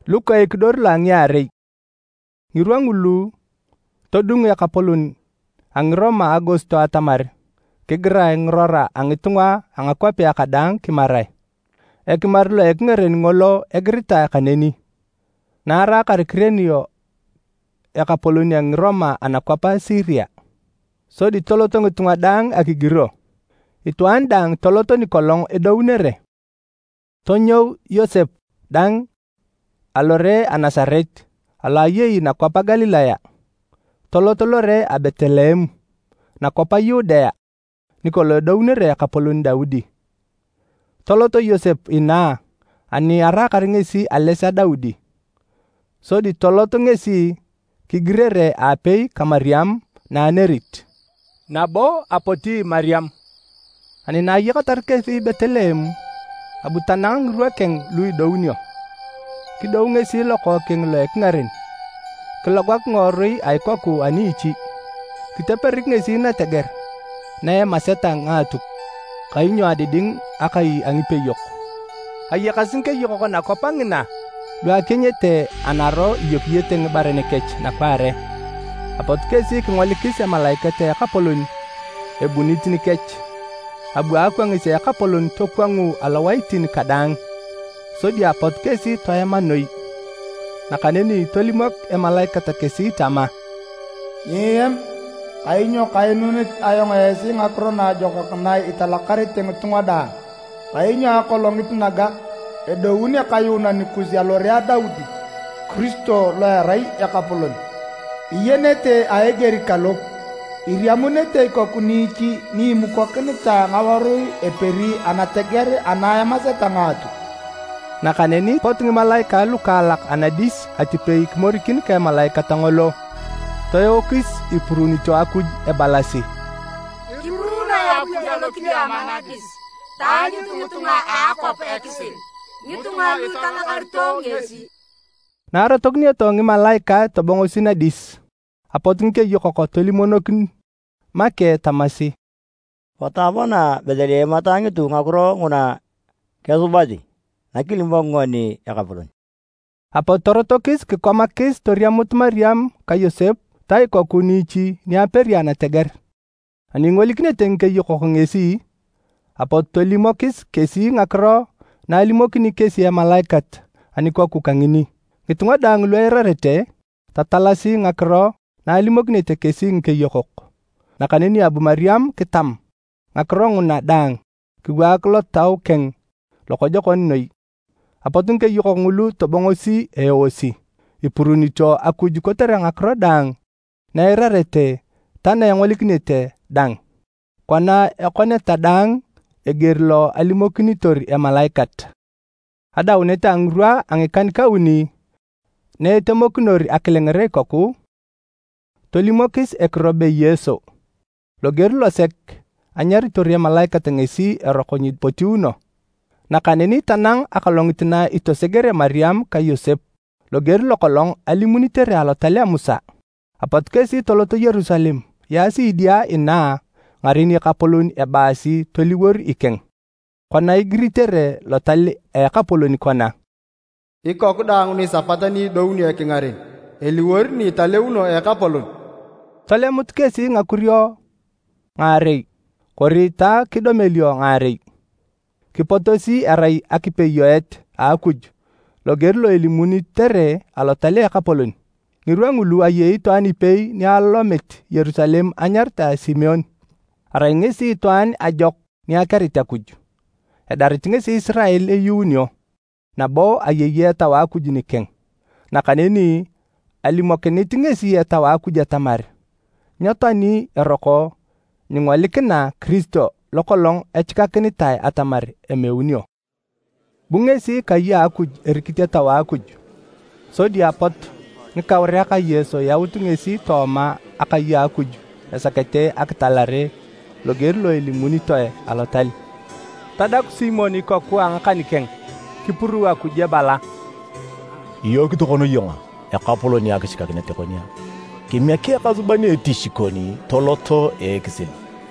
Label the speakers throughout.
Speaker 1: Luka ikdor lang yare. Ngirwangulu todung Ekapolon ang Roma Agosto atamar. Kigra ngrora ang itunga ang akwapi akadang kimaray. Ekimarlo ekngeren ngolo egrita kaneni. Nara karikrenyo Ekapolon ang Roma anakwapa Syria. So di toloto ngitunga dang akigiro. Itu andang toloto ni kolong edaunere. Tonyo Yosef dang alore anasaret alaye na kwapa Galilaya. Tolotolore a Betlehem na kwapa Yudea. Nikolo daunere Ekapolon Daudi. Toloto Yosef ina ani ara karingesi alesa Daudi. So di toloto ngesi kigirere apei ka Mariam na anerit. Nabo apoti Mariam. Ani na yakatarke fi Betlehem abutanang ruakeng lui daunyo. Kidaw ngesi loko keng loek ngarin. Kelogwak ngorui ay kwaku ani ichi. Kitaperik ngesi na teger. Na maseta ngatuk. Kainyo adiding akai angipeyok. Ayakasin ke yoko na kopangina. Lua kenyete anaro yopiyete ngebarene kech na pare. Apot kesi kengwalikis ya malaikate Ekapolon. Ebunitini kech. Abu aku ngisi Ekapolon tokwangu alawaitin kadang. So di apot kesi toya manoi. Nakaneni tolimok malaikata kesi tama.
Speaker 2: Yem kainyo kainunit ayong esi ngakrona joka kenai italakarit yang tungada. Kainyo akolongit naga edawunya kayuna nikusi alorea Daudi. Kristo loerai Ekapolon. Iyenete aegeri kalok. Iriamunete kokunichi ni mukokenita ngawarui eperi anategeri anayamaseta ngatu.
Speaker 1: Nakaneni potungi malaika lukalak anadis atipei kmorikin kaya malaika tangolo. Toyokis ipuruni to akuj ebalasi.
Speaker 3: Ipuruna ya kujalo kia manadis. Tanya tunga ako pa ekisil. Ngitunga lutala kartong yesi.
Speaker 1: Naratogni tongi malaika tobongo sinadis. Apotungi ke yokoko tolimonokin make tamasi.
Speaker 4: Watabona bedele matangi tu ngakro nguna kesubadi. Nakilimbongoni Ekapolon.
Speaker 1: Apotorotokis ke komakis toriamut Mariam ka Yosef tai kokunichi ni aperiana teger. Aningolikne tenge yokoko ngesi. Apotolimokis kesi ngakro na alimokini kesi ya malaikat anikoku kangini. Ngitunga dang luerarete tatalasi ngakro na alimokini te kesi nke yokok. Nakaneni Abu Mariam kitam. Ngakro nguna dang kiwaklo tau keng lokojokon noi. Apotun ke yokok ngulu tobongosi eosi. Ipurunito akuju kotere ngakro dang. Na erarete tana yang walikinete dang. Kwana ekoneta dang egerlo alimokinitori malaikat. Ada uneta angrua angikan kauni. Ne temokinori akilengere koku. Tolimokis ekrobe Yeso. Logerlo sek anyari tori malaikat ngesi erokonyi potiuno. Nakaneni tanang akalongitina ito segere Mariam ka Yosef. Logerlo kolong alimunitere alotalia Musa. Apotkesi toloto Yerusalem. Yasi idia ina ngarini Ekapolon ebasi toliwor ikeng. Kona igritere lotali Ekapolon kona.
Speaker 2: Iko kudang ni sapatani douni ekengare. Eliwor ni taleuno Ekapolon.
Speaker 1: Tole mutkesi ngakuryo ngare. Korita kidomelio ngare. Kipotosi arai akipeyoet akuj. Logerlo elimuni tere alotali Ekapolon. Ngirwangulu aye ito anipei ni alomet Yerusalem anyarta Simeon. Arai ngesi ito an ajok ni akarita kuj. Edarit ngesi Israel eyunyo. Nabo ayeye tawa akuj ni keng. Nakaneni alimokeniti ngesi tawa akuj atamar. Nyotani eroko ningolikina Kristo lokolong echikakenitay atamar emeunyo. Bungesi kaya akuj erikite tawa akuj. So diapot nikawre ka Yeso yautu ngesi toma akaya akuj. Esakete aktalare logerlo elimunitoe alotali. Tadak Simoni koku angakanikeng. Kipuru akuje bala.
Speaker 5: Iyo kitokono yonga. Ekapolon yakishikakinete konia. Kimyake akazubani etishikoni toloto ekisili.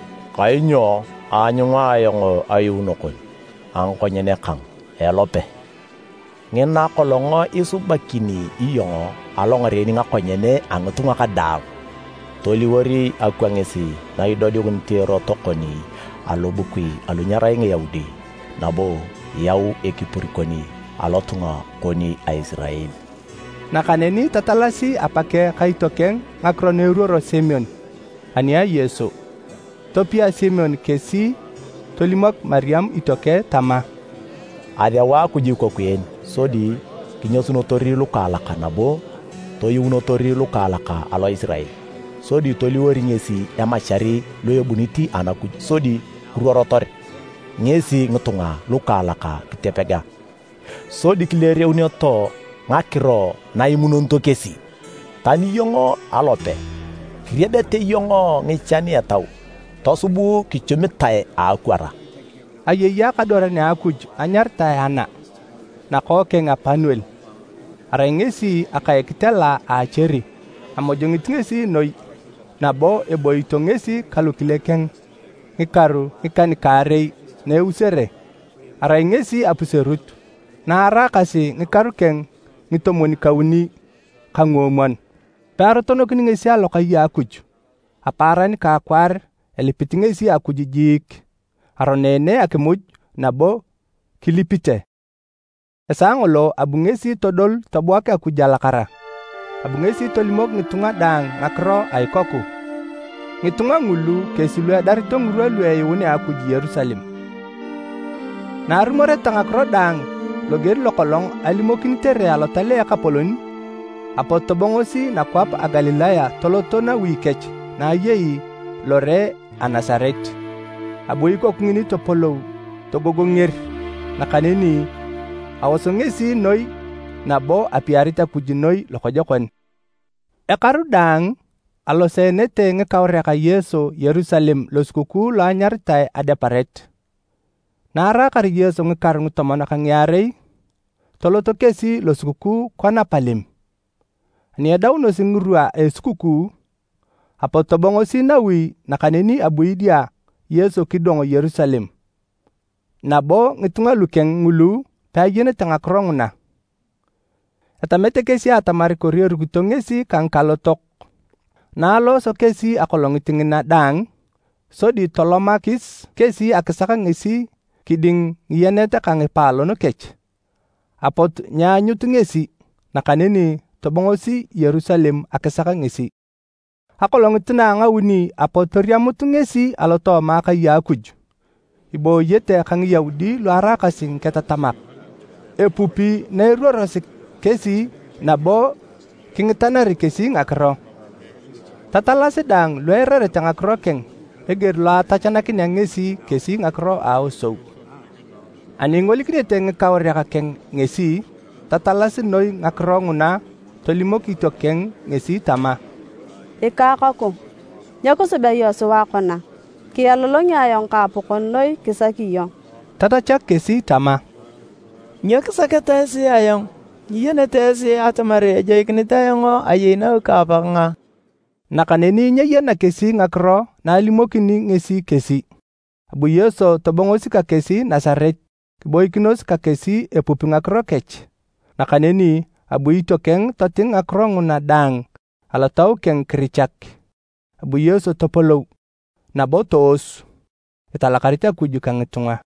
Speaker 5: Kainyo anyunga ayongo ayunokon. Angkonyene kang elope. ngena kolongo isubakini iyongo alongoreni ngakonyene angutunga kadaw. Toliwori akwangesi na idodi kuntero tokoni alobukui alunyara nge Yahudi nabo yau ekipurikoni alotunga koni a Israel.
Speaker 1: Nakaneni tatalasi apake kaitokeng ngakroneuroro Simeon ania Yesu. Topia Simeon kesi tolimok Mariam itoke tama.
Speaker 5: Adewa kujiko kwen sodi kinyosunotori lukalaka nabo toyunotori lukalaka alo Israel. Sodi toliwori ngesi emashari loyebuniti anakuj sodi ruorotore ngesi ngutunga lukalaka kitepega. Sodi kilere unioto ngakiro na imunonto kesi tani yongo alope kriedete yongo ngichani atau tosubu kichumitae akwara
Speaker 1: Ayeya kadora ne akuj anyar tayana na koke nga Panuel arengesi akayekitela a cheri amojongitngesi noi nabo eboitongesi kalukilekeng ngikaru ngikanikare ne usere arengesi apuserut na arakasi ngikarukeng ngitomoni kauni kangomon pero tono kiningesi alokaya akuj aparani ka kwar elipitingesi akujijik aronene akemuj nabo kilipite esangolo abungesi todol tobuake akujalakara abungesi tolimok ngitunga dang ngakro aikoku ngitunga ngulu kesilwe dari tongurwe lwe yune akuji Yerusalem na arumore tangakro dang loger lokolong alimokin tere alotale yakapoloni apotobongosi na kwap a Galilaya tolotona wikech na yei lore a Nazaret aboyiko kungini topolo togogonger na kaneni awosongesi noi nabo apiarita kujinoi lokojokon ekaru dang alosenete ngekawreka Yesu Yerusalem loskuku lo anyartai adeparet nara kar Yesu ngekar ngutomona kangyarei toloto kesi loskuku kona palim ni dauno singurua eskuku apotobongosi nawi nakaneni abuidia Yesu kidongo Yerusalem nabo ngitunga lukeng ngulu tayene tangakrongna atamete kesi atamari korir gutongesi kangkalotok nalo so kesi akolongitingina dang sodi tolomakis kesi akesaka ngesi kiding yenete kangepalo no kech apot nyanyutngesi nakaneni tobongosi Yerusalem akesaka ngesi akolongitina ngawuni apotoriamutngesi aloto maka yakuj ibo yete kang Yahudi lo arakasing ketatamak epupi na ruorosik kesi nabo kingitanari kesi ngakro tatala sedang lo erere tangakro keng eger la tachanakin yang ngesi kesi ngakro auso aningoli krete ngekawrya keng ngesi tatala sinoi ngakro nguna tolimoki to keng ngesi tama
Speaker 6: ikakako nyako sebayo suwakona kiyalolonya yang kapukon noi kisakiyong
Speaker 1: tatachak kesi tama
Speaker 7: nyakisaketa si ayong yenete si atamare jaiknita yongo ayina kapanga
Speaker 1: nakaneni nyayena kesi ngakro na limokini ngesi kesi abu Yesu tobongosi ka kesi Nazaret kiboikinos ka kesi epupi ngakro kech nakaneni abu itokeng toting ngakro nguna dang alatau keng kericak abu Yesu topolo nabo tos italakarita kuju kang ngitunga